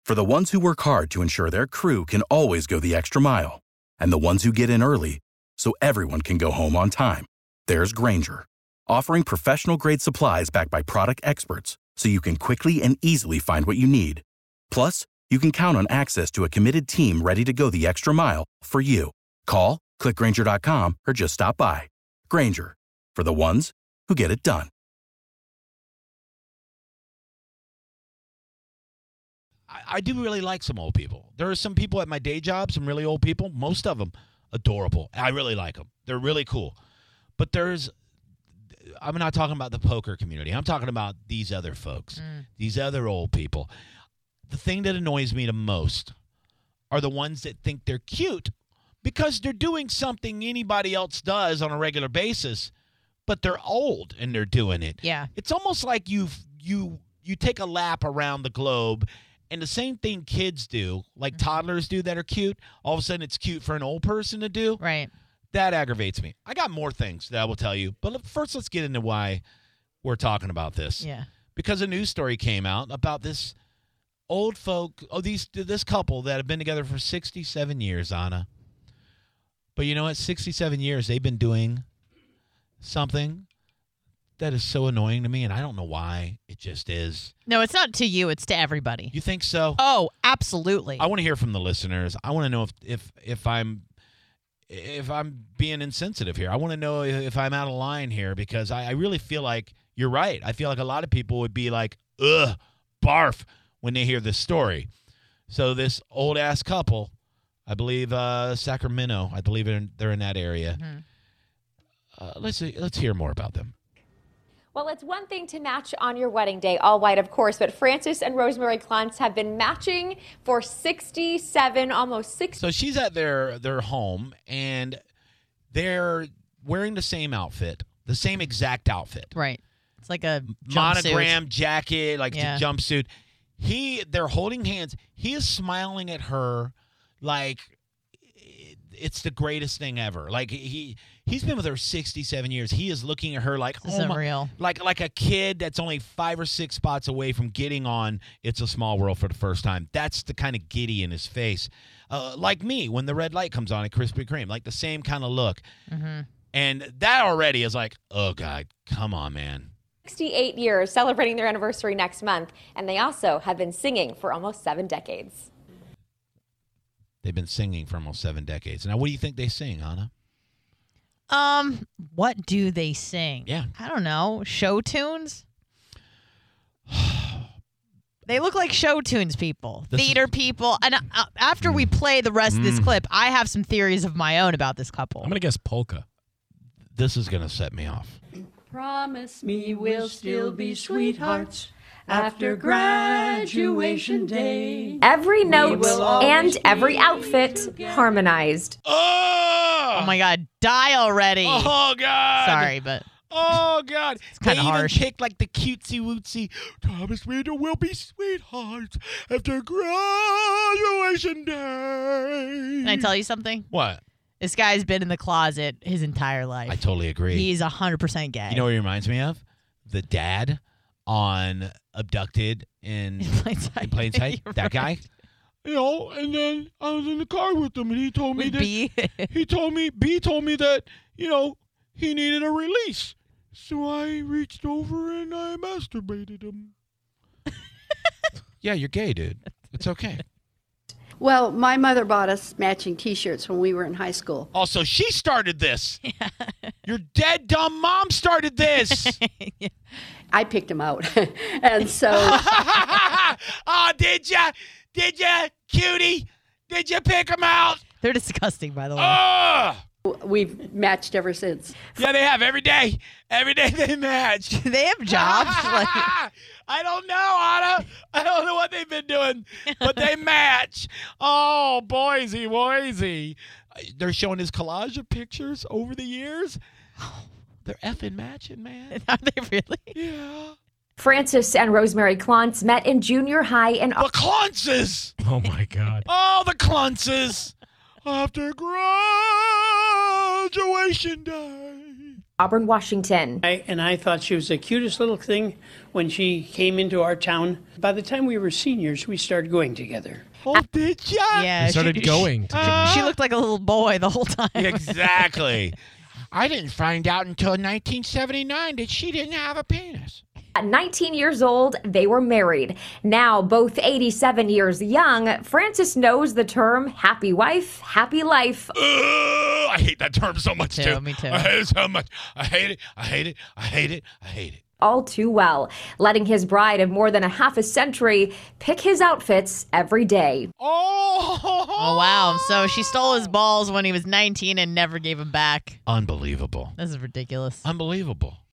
For the ones who work hard to ensure their crew can always go the extra mile, and the ones who get in early so everyone can go home on time, there's Grainger, offering professional-grade supplies backed by product experts so you can quickly and easily find what you need. Plus, you can count on access to a committed team ready to go the extra mile for you. Call, click Grainger.com, or just stop by. Grainger, for the ones who get it done. I do really like some old people. There are some people at my day job, some really old people. Most of them adorable. I really like them. They're really cool. But I'm not talking about the poker community. I'm talking about these other folks, these other old people. The thing that annoys me the most are the ones that think they're cute because they're doing something anybody else does on a regular basis, but they're old and they're doing it. Yeah. It's almost like you take a lap around the globe, and the same thing kids do, like toddlers do that are cute, all of a sudden it's cute for an old person to do. Right. That aggravates me. I got more things that I will tell you, but first let's get into why we're talking about this. Yeah. Because a news story came out about this old folk, this couple that have been together for 67 years, Anna. But you know what? 67 years, they've been doing something that is so annoying to me, and I don't know why. It just is. No, it's not to you. It's to everybody. You think so? Oh, absolutely. I want to hear from the listeners. I want to know if I'm being insensitive here. I want to know if I'm out of line here, because I really feel like you're right. I feel like a lot of people would be like, ugh, barf, when they hear this story. So this old-ass couple, I believe Sacramento, I believe they're in that area. Mm-hmm. Let's hear more about them. Well, it's one thing to match on your wedding day, all white, of course, but Francis and Rosemary Klontz have been matching for 67, almost 60. So she's at their home, and they're wearing the same outfit, the same exact outfit. Right. It's like a monogram jacket, like Yeah. the jumpsuit. They're holding hands. He is smiling at her like it's the greatest thing ever. Like he's been with her 67 years. He is looking at her like, This isn't real. Like a kid that's only 5 or 6 spots away from getting on It's a Small World for the first time. That's the kind of giddy in his face. Like me when the red light comes on at Krispy Kreme, like the same kind of look. Mm-hmm. And that already is like, oh God, come on, man. 68 years, celebrating their anniversary next month, and they also have been singing for almost 7 decades. They've been singing for almost 7 decades. Now, what do you think they sing, Anna? What do they sing? Yeah. I don't know. Show tunes? They look like show tunes people. Theater people. And after we play the rest of this clip, I have some theories of my own about this couple. I'm going to guess polka. This is going to set me off. Promise me we'll still be sweethearts after graduation day. Every note and every outfit harmonized. Oh! Oh my God, die already. Oh God! Sorry, but oh God, it's kind of harsh. They even picked like the cutesy wootsy. Promise me there will be sweethearts after graduation day. Can I tell you something? What? This guy's been in the closet his entire life. I totally agree. He's 100% gay. You know what he reminds me of? The dad on Abducted in Plain Sight. That right. guy. You know, and then I was in the car with him, and he told me With that B? B told me that, you know, he needed a release. So I reached over and I masturbated him. Yeah, you're gay, dude. It's okay. Well, my mother bought us matching T-shirts when we were in high school. Also, she started this. Your dead dumb mom started this. I picked them out. And so... Oh, did ya? Did ya, cutie? Did you pick them out? They're disgusting, by the way. Oh! we've matched ever since. Yeah, they have every day. Every day they match. Do they have jobs? I don't know, Anna. I don't know what they've been doing, but they match. Oh, boysy. They're showing his collage of pictures over the years. They're effing matching, man. Are they really? Yeah. Francis and Rosemary Klontz met in junior high in The Kluntzes! Oh, my God. Oh, the Kluntzes! After graduation day. Auburn, Washington. I thought she was the cutest little thing when she came into our town. By the time we were seniors, we started going together. Oh, did ya? Yeah, They started going. She looked like a little boy the whole time. Exactly. I didn't find out until 1979 that she didn't have a penis. At 19 years old, they were married. Now, both 87 years young, Frances knows the term happy wife, happy life. I hate that term so much, too. Me too. I hate it so much. I hate it. I hate it. I hate it. I hate it. All too well, letting his bride of more than a half a century pick his outfits every day. Oh, wow. So she stole his balls when he was 19 and never gave them back. Unbelievable. This is ridiculous. Unbelievable.